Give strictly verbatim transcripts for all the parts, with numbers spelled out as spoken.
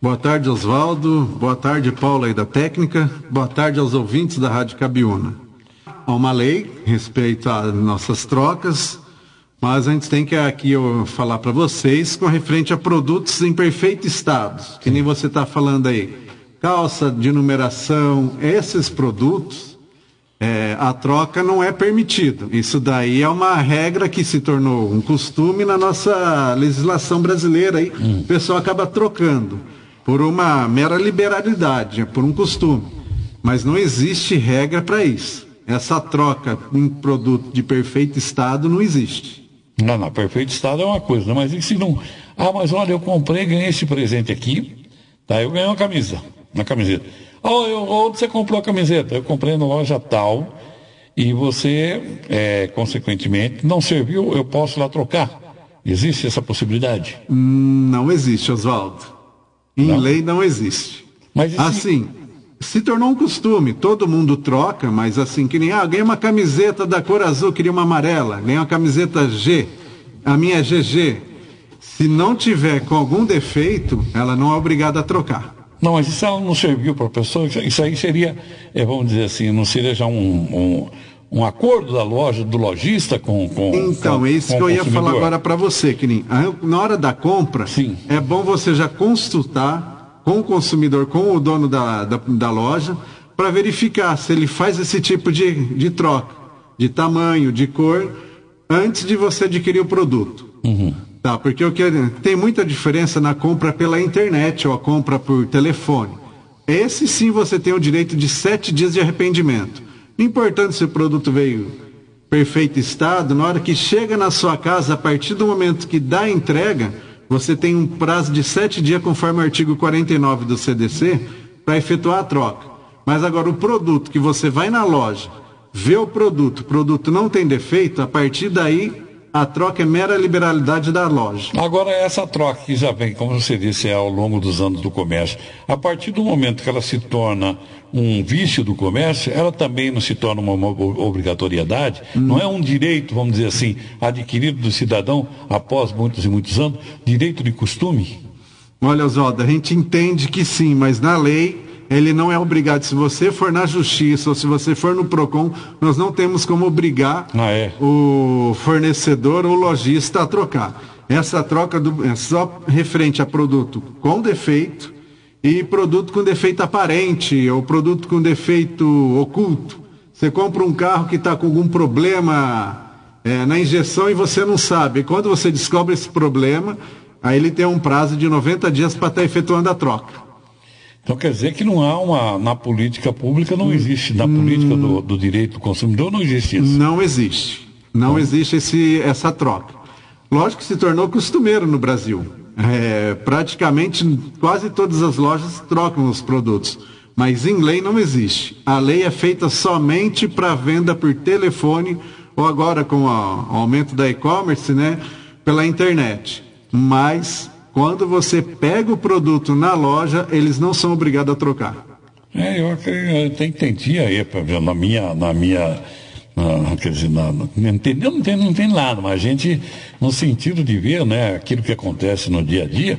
Boa tarde, Oswaldo. Boa tarde, Paula aí da técnica. Boa tarde aos ouvintes da Rádio Cabiúna. Há uma lei respeito às nossas trocas, mas a gente tem que aqui eu falar para vocês com referente a produtos em perfeito estado, que nem você está falando aí. Calça de numeração, esses produtos, é, a troca não é permitida. Isso daí é uma regra que se tornou um costume na nossa legislação brasileira. Aí, hum. O pessoal acaba trocando por uma mera liberalidade, por um costume. Mas não existe regra para isso. Essa troca em produto de perfeito estado não existe. Não, não, perfeito estado é uma coisa, mas e se não... Ah, mas olha, eu comprei, ganhei esse presente aqui, tá? Eu ganhei uma camisa, uma camiseta. Oh, eu, onde você comprou a camiseta? Eu comprei na loja tal, e você, é, consequentemente, não serviu, eu posso lá trocar. Existe essa possibilidade? Não existe, Oswaldo. Em não? lei não existe. Mas esse... Assim, se tornou um costume, todo mundo troca, mas assim, que nem, ah, ganhei uma camiseta da cor azul, queria uma amarela, ganhei uma camiseta G, a minha é G G. Se não tiver com algum defeito, ela não é obrigada a trocar. Não, mas isso ela não serviu para a pessoa, isso aí seria, é, vamos dizer assim, não seria já um, um, um acordo da loja, do lojista com, com Então, com, é isso com que eu ia consumidor. falar agora para você, que nem, na hora da compra, Sim. É bom você já consultar com o consumidor, com o dono da, da, da loja, para verificar se ele faz esse tipo de, de troca, de tamanho, de cor, antes de você adquirir o produto. Uhum. Tá, porque eu quero, tem muita diferença na compra pela internet ou a compra por telefone. Esse sim você tem o direito de sete dias de arrependimento. Não importando se o produto veio perfeito estado, na hora que chega na sua casa, a partir do momento que dá a entrega, você tem um prazo de sete dias, conforme o artigo quarenta e nove do C D C, para efetuar a troca. Mas agora, o produto que você vai na loja, vê o produto, o produto não tem defeito, a partir daí, a troca é mera liberalidade da loja. Agora, essa troca que já vem, como você disse, é ao longo dos anos do comércio, a partir do momento que ela se torna um vício do comércio, ela também não se torna uma obrigatoriedade, hum. Não é um direito, vamos dizer assim, adquirido do cidadão após muitos e muitos anos, direito de costume? Olha, Oswaldo, a gente entende que sim, mas na lei ele não é obrigado. Se você for na justiça ou se você for no PROCON, nós não temos como obrigar ah, é. o fornecedor ou o lojista a trocar. Essa troca do, é só referente a produto com defeito e produto com defeito aparente ou produto com defeito oculto. Você compra um carro que está com algum problema é, na injeção e você não sabe. E quando você descobre esse problema, aí ele tem um prazo de noventa dias para estar efetuando a troca. Então quer dizer que não há uma, na política pública não existe, na política do, do direito do consumidor não existe isso. Não existe, não existe esse, essa troca. Lógico que se tornou costumeiro no Brasil. É, praticamente quase todas as lojas trocam os produtos, mas em lei não existe. A lei é feita somente para venda por telefone ou agora com o aumento da e-commerce, né, pela internet. Mas quando você pega o produto na loja, eles não são obrigados a trocar. É, eu, eu até entendi aí, na minha, na minha, na, quer dizer, na, não, tem, não, tem, não tem nada, mas a gente, no sentido de ver, né, aquilo que acontece no dia a dia,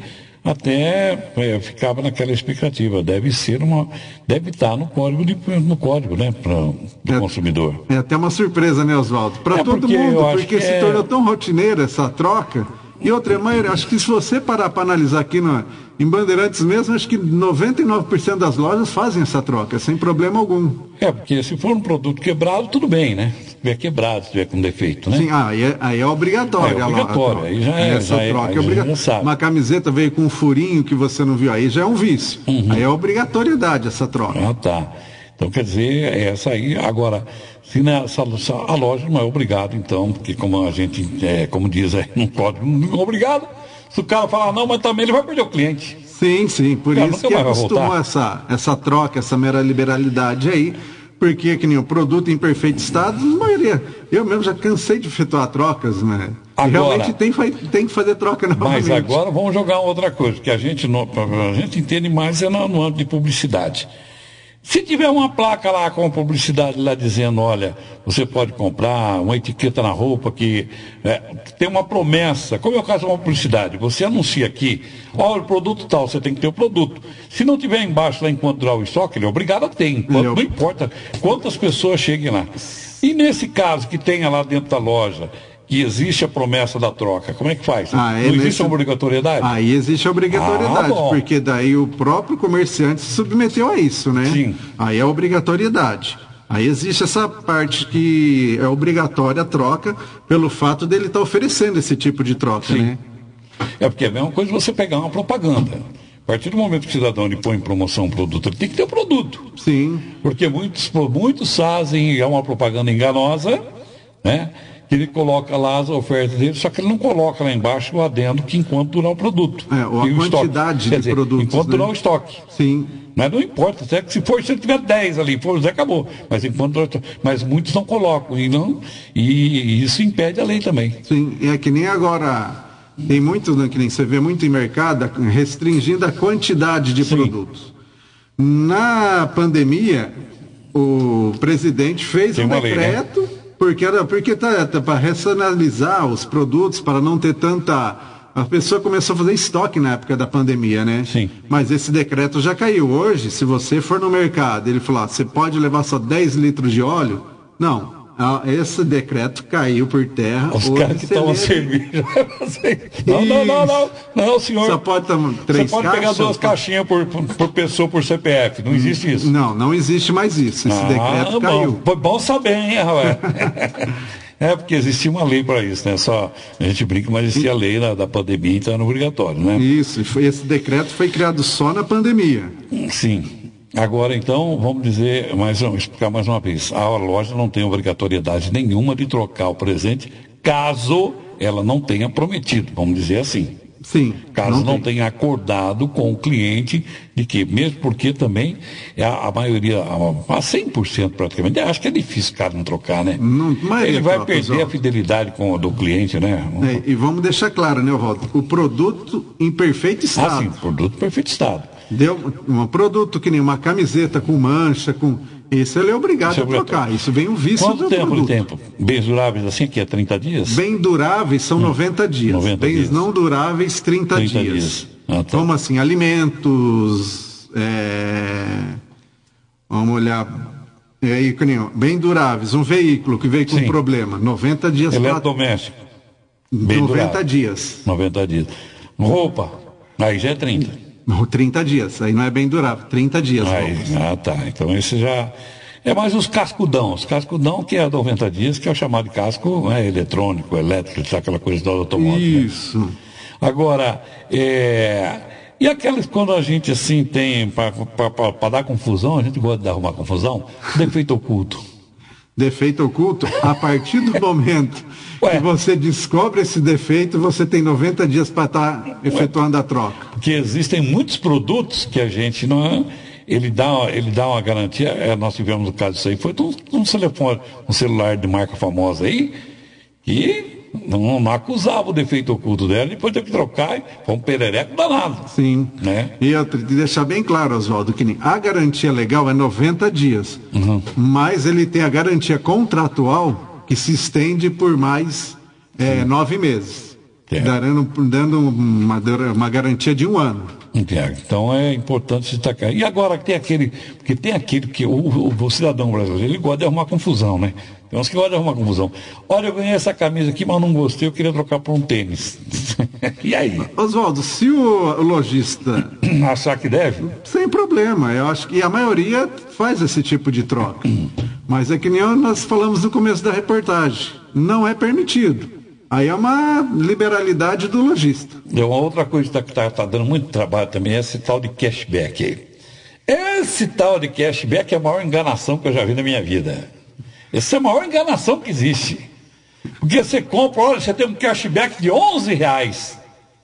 até é, ficava naquela expectativa, deve ser uma, deve estar no código, de, no código, né, para o é, consumidor. É até uma surpresa, né, Oswaldo? Para é todo porque mundo, porque se é... tornou tão rotineira essa troca. E outra, maioria, acho que se você parar para analisar aqui no, em Bandeirantes mesmo, acho que noventa e nove por cento das lojas fazem essa troca, sem problema algum. É, porque se for um produto quebrado, tudo bem, né? Se estiver quebrado, se estiver com defeito, né? Sim, ah, aí, é, aí é obrigatório. É obrigatório, aí já é. Essa já é, troca aí é obrigatória. Uma camiseta veio com um furinho que você não viu, aí já é um vício. Uhum. Aí é obrigatoriedade essa troca. Ah, tá. Então, quer dizer, essa aí, agora, se nessa, a loja não é obrigado, então, porque como a gente, é, como diz aí, não pode, não é obrigado. Se o cara falar não, mas também ele vai perder o cliente. Sim, sim, por cara, isso que acostumou essa, essa troca, essa mera liberalidade aí, porque que nem o produto em perfeito estado, a maioria, eu mesmo já cansei de efetuar trocas, né? Agora, realmente tem, tem que fazer troca novamente. Mas agora vamos jogar outra coisa, que a gente, não, a gente entende mais é no, no âmbito de publicidade. Se tiver uma placa lá com publicidade lá dizendo, olha, você pode comprar uma etiqueta na roupa que, é, que tem uma promessa, como é o caso de uma publicidade, você anuncia aqui, olha, o produto tal, você tem que ter o produto. Se não tiver embaixo lá enquanto durar o estoque, ele é obrigado a ter, enquanto, não importa quantas pessoas cheguem lá. E nesse caso que tenha lá dentro da loja, que existe a promessa da troca, como é que faz? Ah, é não existe nesse... a obrigatoriedade? Aí existe a obrigatoriedade, ah, porque daí o próprio comerciante se submeteu a isso, né? Sim. Aí é a obrigatoriedade. Aí existe essa parte que é obrigatória a troca pelo fato dele estar oferecendo esse tipo de troca, Sim. né? É porque é a mesma coisa você pegar uma propaganda. A partir do momento que o cidadão ele põe em promoção um produto, ele tem que ter o produto. Sim. Porque muitos, muitos fazem, é uma propaganda enganosa, né? Que ele coloca lá as ofertas dele, só que ele não coloca lá embaixo o adendo que enquanto durar o produto. É, ou a quantidade de dizer, produtos. Enquanto né? durar o estoque. Sim. Mas não importa, até que se for, se ele tiver dez ali, for, já acabou. Mas enquanto mas muitos não colocam, e, não, e isso impede a lei também. Sim, é que nem agora, tem muito, né, que nem você vê muito em mercado, restringindo a quantidade de Sim. produtos. Na pandemia, o presidente fez tem um decreto... Lei, né? Porque era porque tá, tá para racionalizar os produtos, para não ter tanta. A pessoa começou a fazer estoque na época da pandemia, né? Sim. Mas esse decreto já caiu. Hoje, se você for no mercado, ele falar, você pode levar só dez litros de óleo? Não. Esse decreto caiu por terra. Os caras que tomam cerveja. Não, não, não, não. Não, senhor. Só pode tomar três Você pode caixas, pegar duas caixinhas por, por, por pessoa, por C P F. Não existe isso. Não, não existe mais isso. Esse ah, decreto bom. caiu. Foi bom saber, hein, Rafael? É, porque existia uma lei para isso, né? Só a gente brinca, mas existia a lei da, da pandemia, então era obrigatório, né? Isso, foi, esse decreto foi criado só na pandemia. Sim. Agora, então, vamos dizer, mais, vamos explicar mais uma vez. A loja não tem obrigatoriedade nenhuma de trocar o presente, caso ela não tenha prometido, vamos dizer assim. Sim. Caso não, não tenha acordado com o cliente de que, mesmo porque também a, a maioria, a, a cem por cento praticamente, acho que é difícil o cara não trocar, né? Não, Ele vai perder a fidelidade com, do cliente, né? É, e vamos deixar claro, né, Walter? O produto em perfeito estado. Ah, sim, produto em perfeito estado. Deu um produto que nem uma camiseta com mancha, com... Esse ele é obrigado Isso é a trocar. Isso vem um vício Quanto do tempo produto. tempo? Bens duráveis assim, que é trinta dias? Bem duráveis são hum. noventa dias. noventa Bens dias. não duráveis, trinta, trinta dias. dias. Ah, tá. Como assim? Alimentos, é... vamos olhar... É, bem duráveis, um veículo que veio com um problema, noventa dias. Eletrodoméstico. Bem noventa durável. dias. noventa dias. Roupa, aí já é trinta. trinta dias, aí não é bem durável, trinta dias. Aí, ah, tá. Então esse já. É mais os cascudão. Os cascudão que é noventa dias, que é o chamado de casco né, eletrônico, elétrico, aquela coisa do automóvel. Isso. Né? Agora, é... e aquelas quando a gente assim tem, para dar confusão, a gente gosta de arrumar confusão, defeito oculto. Defeito oculto, a partir do momento Ué. que você descobre esse defeito, você tem noventa dias para estar tá efetuando a troca. Porque existem muitos produtos que a gente não... Ele dá, ele dá uma garantia, é, nós tivemos o caso disso aí, foi um, um, telefone, um celular de marca famosa aí, que não, não acusava o defeito oculto dela, depois teve que trocar, foi um perereco danado. Sim. Né? E eu te deixar bem claro, Oswaldo, que a garantia legal é noventa dias, uhum. mas ele tem a garantia contratual que se estende por mais é, nove meses, é. dando, dando uma, uma garantia de um ano. Então é importante destacar. E agora tem aquele, porque tem aquele que o, o, o cidadão brasileiro ele gosta de arrumar confusão, né? Tem uns que gostam de arrumar confusão. Olha, eu ganhei essa camisa aqui, mas não gostei, eu queria trocar por um tênis. E aí? Oswaldo, se o lojista achar que deve? Sem problema, eu acho que a maioria faz esse tipo de troca. Mas é que nem nós falamos no começo da reportagem, não é permitido. Aí é uma liberalidade do lojista. E uma outra coisa que está tá dando muito trabalho também é esse tal de cashback aí. Esse tal de cashback é a maior enganação que eu já vi na minha vida. Essa é a maior enganação que existe. Porque você compra, olha, você tem um cashback de onze reais.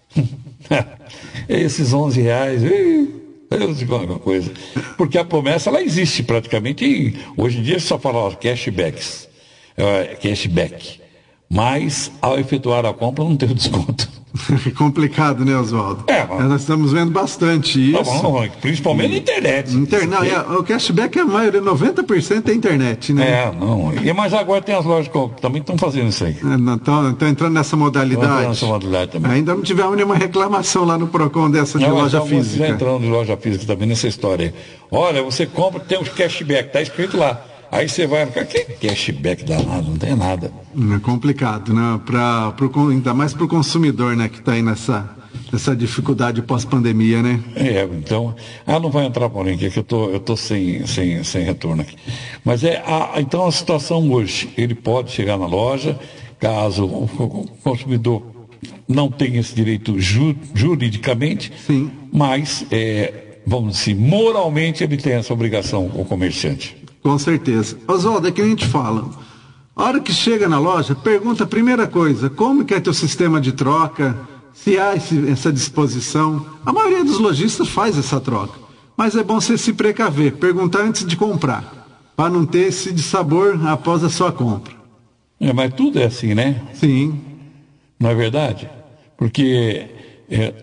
Esses onze reais, eu digo alguma coisa. Porque a promessa, ela existe praticamente. E hoje em dia só fala ó, cashbacks. É, cashback. mas ao efetuar a compra não teve desconto. Complicado, né, Oswaldo? É, mas... Nós estamos vendo bastante isso. Não, não, principalmente na internet. Inter... Não, é, o cashback, a maioria, noventa por cento é internet, né? É, não. E, mas agora tem as lojas que também estão fazendo isso aí. Estão entrando nessa modalidade. Entrando nessa modalidade também. Ainda não tivemos nenhuma reclamação lá no PROCON dessa de não, loja então, física. Já entrando de loja física também nessa história aí. Olha, você compra, tem os cashback, está escrito lá. Aí você vai ficar, que cashback danado, não tem nada. É complicado, né? Pra, pro, ainda mais para o consumidor, né? Que está aí nessa, nessa dificuldade pós-pandemia, né? É, então... Ah, não vai entrar por aqui, que eu tô, eu tô sem, sem, sem retorno aqui. Mas é, a, então a situação hoje, ele pode chegar na loja, caso o, o consumidor não tenha esse direito ju, juridicamente, sim, mas, é, vamos dizer, moralmente ele tem essa obrigação com o comerciante. Com certeza. Oswaldo, é que a gente fala. A hora que chega na loja, pergunta a primeira coisa, como que é teu sistema de troca, se há esse, essa disposição. A maioria dos lojistas faz essa troca. Mas é bom você se precaver, perguntar antes de comprar, para não ter esse dissabor após a sua compra. É, mas tudo é assim, né? Sim. Não é verdade? Porque... É,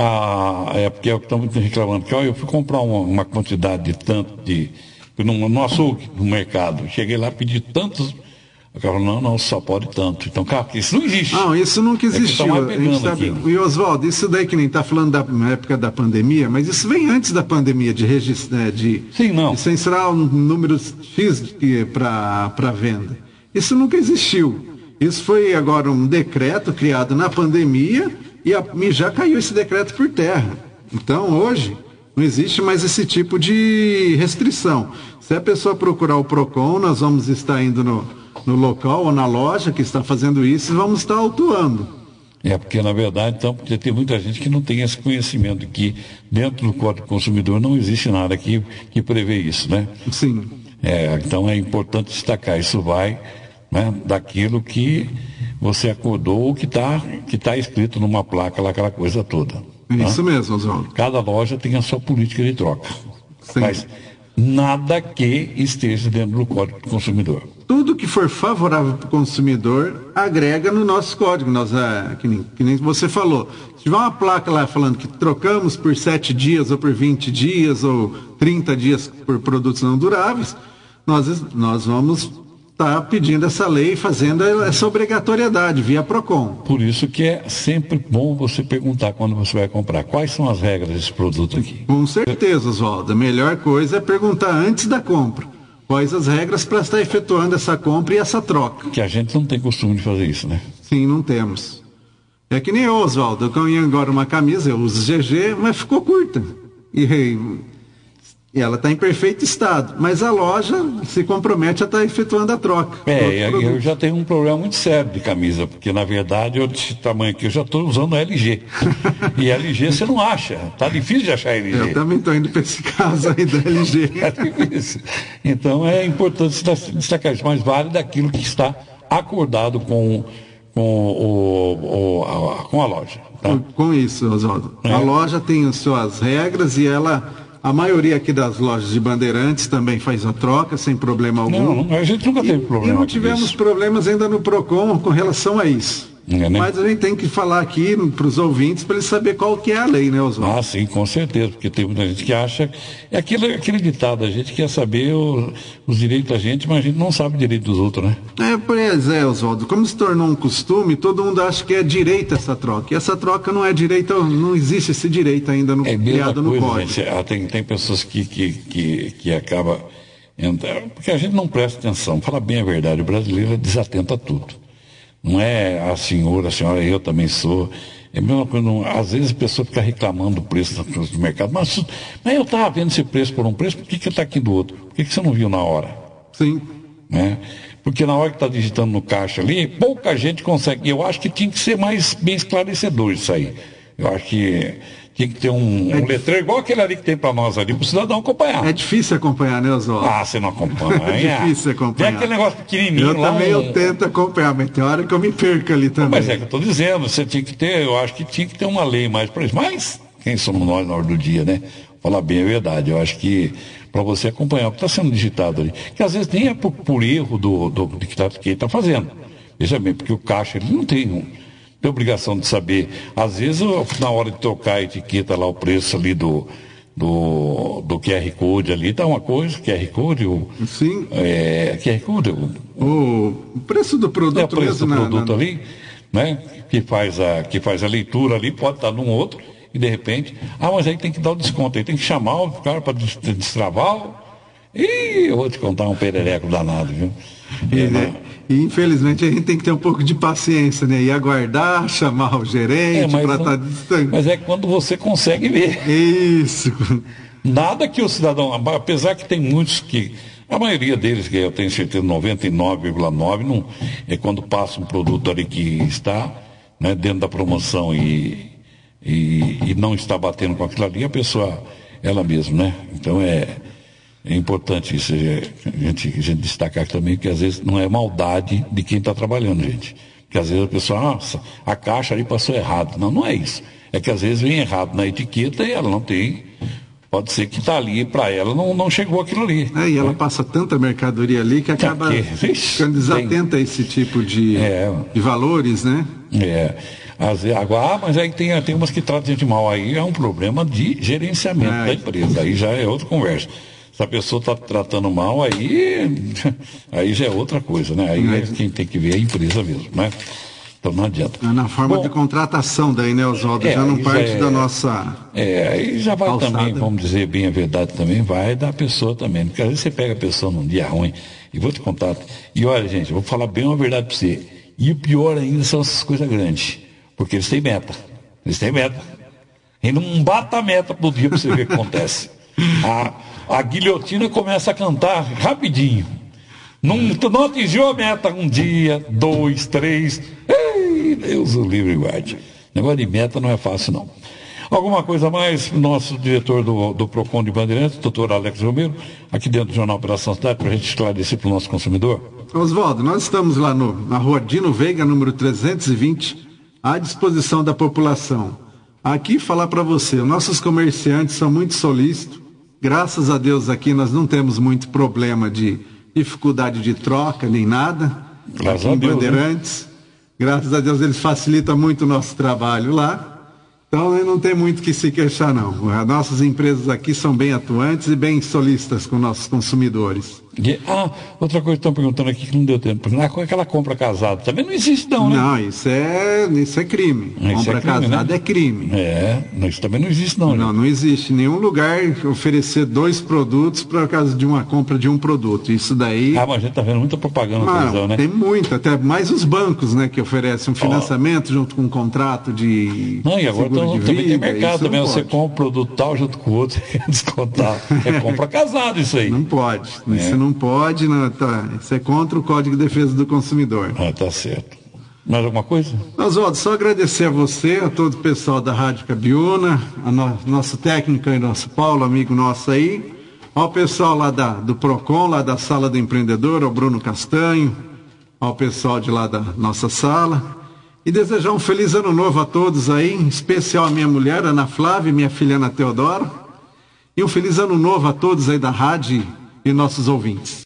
a, é porque é o que estão reclamando. Que, ó, eu fui comprar uma, uma quantidade de tanto de... No, no açougue, no mercado. Cheguei lá, pedi tantos. O cara falou, não, não, só pode tanto. Então, cara, isso não existe. Não, isso nunca existiu. É que tá aqui. E Oswaldo, isso daí que nem está falando da na época da pandemia, mas isso vem antes da pandemia, de registrar, de, Sim, não. de censurar um número X para venda. Isso nunca existiu. Isso foi agora um decreto criado na pandemia e, a, e já caiu esse decreto por terra. Então, hoje... não existe mais esse tipo de restrição. Se a pessoa procurar o PROCON, nós vamos estar indo no, no local ou na loja que está fazendo isso e vamos estar autuando. É, porque na verdade, então, porque tem muita gente que não tem esse conhecimento que dentro do Código do Consumidor não existe nada que, que prevê isso, né? Sim. É, então é importante destacar, isso vai, né, daquilo que você acordou, que está que tá escrito numa placa lá, aquela coisa toda. Isso né? mesmo, Oswaldo. Cada loja tem a sua política de troca. Sim. Mas nada que esteja dentro do Código do Consumidor. Tudo que for favorável para o consumidor agrega no nosso código. Nós, é, que, nem, que nem você falou. Se tiver uma placa lá falando que trocamos por sete dias ou por vinte dias ou trinta dias por produtos não duráveis, nós, nós vamos estar tá pedindo essa lei, fazendo essa obrigatoriedade via PROCON. Por isso que é sempre bom você perguntar quando você vai comprar. Quais são as regras desse produto aqui? Com certeza, Oswaldo. A melhor coisa é perguntar antes da compra. Quais as regras para estar efetuando essa compra e essa troca. Que a gente não tem costume de fazer isso, né? Sim, não temos. É que nem eu, Oswaldo. Eu ganhei agora uma camisa, eu uso G G, mas ficou curta. E... E ela está em perfeito estado, mas a loja se compromete a estar tá efetuando a troca. É, eu já tenho um problema muito sério de camisa, porque na verdade eu desse tamanho aqui eu já estou usando L G. E L G você não acha, tá difícil de achar L G. Eu também estou indo para esse caso aí da L G. É difícil. Então é importante destacar isso, mas vale daquilo que está acordado com, com, o, o, a, com a loja. Tá? Com, com isso, Oswaldo. É. A loja tem as suas regras e ela... A maioria aqui das lojas de Bandeirantes também faz a troca, sem problema algum. Não, a gente nunca teve problema. E não tivemos problemas ainda no PROCON com relação a isso. É, né? Mas a gente tem que falar aqui para os ouvintes para eles saberem qual que é a lei, né, Oswaldo? Ah, sim, com certeza, porque tem muita gente que acha... É aquilo, aquele ditado, a gente quer saber o, os direitos da gente, mas a gente não sabe o direito dos outros, né? É, pois é, Oswaldo. Como se tornou um costume, todo mundo acha que é direito essa troca. E essa troca não é direito, não existe esse direito ainda no, é criado no coisa, código. Gente, tem, tem pessoas que, que, que, que acabam... Porque a gente não presta atenção. Fala bem a verdade, o brasileiro desatenta a tudo. Não é a senhora, a senhora, eu também sou. É a mesma coisa, não, às vezes a pessoa fica reclamando do preço do mercado. Mas, mas eu estava vendo esse preço por um preço, por que que está aqui do outro? Por que que você não viu na hora? Sim. Né? Porque na hora que está digitando no caixa ali, pouca gente consegue. Eu acho que tinha que ser mais bem esclarecedor isso aí. Eu acho que tinha que ter um, é um letreiro igual aquele ali que tem para nós ali, para o cidadão acompanhar. É difícil acompanhar, né, Oswaldo? Ah, você não acompanha. É difícil acompanhar. Tem aquele negócio pequenininho eu lá. Também um... eu tento acompanhar, mas tem hora que eu me perco ali também. Mas é que eu estou dizendo, você tinha que ter, eu acho que tinha que ter uma lei mais para isso. Mas quem somos nós na hora do dia, né? Falar bem a verdade. Eu acho que para você acompanhar o que está sendo digitado ali, que às vezes nem é por, por erro do, do, do que está fazendo. Veja bem, porque o caixa ele não tem, não tem obrigação de saber. Às vezes, na hora de trocar a etiqueta lá, o preço ali do, do, do Q R Code ali, tá uma coisa, Q R Code, o, Sim. É, Q R Code, o, o preço do produto, é o preço mesmo do produto na, na... ali, né? Que faz, a, que faz a leitura ali, pode estar num outro, e de repente, ah, mas aí tem que dar o desconto, aí tem que chamar o cara para destravar. E eu vou te contar um perereco danado, viu? E, É, né? E infelizmente a gente tem que ter um pouco de paciência, né? E aguardar, chamar o gerente é, para estar não, distante. Mas é quando você consegue ver. Isso. Nada que o cidadão, apesar que tem muitos que, a maioria deles, que eu tenho certeza, noventa e nove vírgula nove por cento, não, é quando passa um produto ali que está, né, dentro da promoção e, e, e não está batendo com aquilo ali, a pessoa, ela mesma, né? Então é, é importante isso, a gente, a gente destacar também que às vezes não é maldade de quem está trabalhando, gente. Porque às vezes a pessoa, nossa, a caixa ali passou errado. Não, não é isso. É que às vezes vem errado na etiqueta e ela não tem. Pode ser que está ali, para ela não, não chegou aquilo ali. É, e ela né? passa tanta mercadoria ali que acaba que, ficando desatenta tem, a esse tipo de, é, de valores, né? É. As, agora, ah, mas aí tem, tem umas que tratam gente mal. Aí é um problema de gerenciamento é. da empresa. Aí já é outra conversa. Se a pessoa está tratando mal, aí, aí já é outra coisa, né? Aí é. quem tem que ver é a empresa mesmo, né? Então não adianta. É na forma Bom, de contratação daí, né, Oswaldo? É, já não parte já é, da nossa. É, aí já vai alçada. Também, vamos dizer bem a verdade também, vai da pessoa também. Porque às vezes você pega a pessoa num dia ruim, e vou te contar. E olha, gente, eu vou falar bem uma verdade para você. E o pior ainda são essas coisas grandes. Porque eles têm meta. Eles têm meta. E não bata a meta pro dia para você ver o que acontece. A, a guilhotina começa a cantar rapidinho. Não, não atingiu a meta um dia, dois, três. Ei, Deus o livre e guarde. Negócio de meta não é fácil, não. Alguma coisa mais? Nosso diretor do, do PROCON de Bandeirantes, doutor Alex Romero, aqui dentro do Jornal Operação Cidade, para a gente esclarecer para o nosso consumidor. Oswaldo, nós estamos lá no, na rua Dino Veiga, número trezentos e vinte, à disposição da população. Aqui falar para você, nossos comerciantes são muito solícitos. Graças a Deus aqui nós não temos muito problema de dificuldade de troca, nem nada. Graças aqui em Deus, Bandeirantes. Né? Graças a Deus eles facilitam muito o nosso trabalho lá. Então não tem muito que se queixar, não. As nossas empresas aqui são bem atuantes e bem solícitas com nossos consumidores. E, ah, outra coisa que estão perguntando aqui que não deu tempo. Aquela compra casada também não existe, não, né? Não, isso é, isso é crime. Isso compra é crime, casada né? é crime. É, isso também não existe, não. Não, né? não existe em nenhum lugar oferecer dois produtos por causa de uma compra de um produto. Isso daí. Ah, mas a gente está vendo muita propaganda na televisão, né? Tem muita, até mais os bancos, né, que oferecem um financiamento oh. junto com um contrato de. Não, e agora então, de também vida, tem mercado também. Você compra um produto tal junto com o outro, você quer descontar. É compra casada isso aí. Não pode. É. Isso não pode, não, tá, isso é contra o Código de Defesa do Consumidor. Ah, tá certo. Mais alguma coisa? Oswaldo, só agradecer a você, a todo o pessoal da Rádio Cabiúna, a no, nosso técnico e nosso Paulo, amigo nosso aí, ao pessoal lá da, do PROCON, lá da Sala do Empreendedor, ao Bruno Castanho, ao pessoal de lá da nossa sala, e desejar um feliz ano novo a todos aí, em especial a minha mulher, Ana Flávia, e minha filha Ana Teodora, e um feliz ano novo a todos aí da rádio e nossos ouvintes.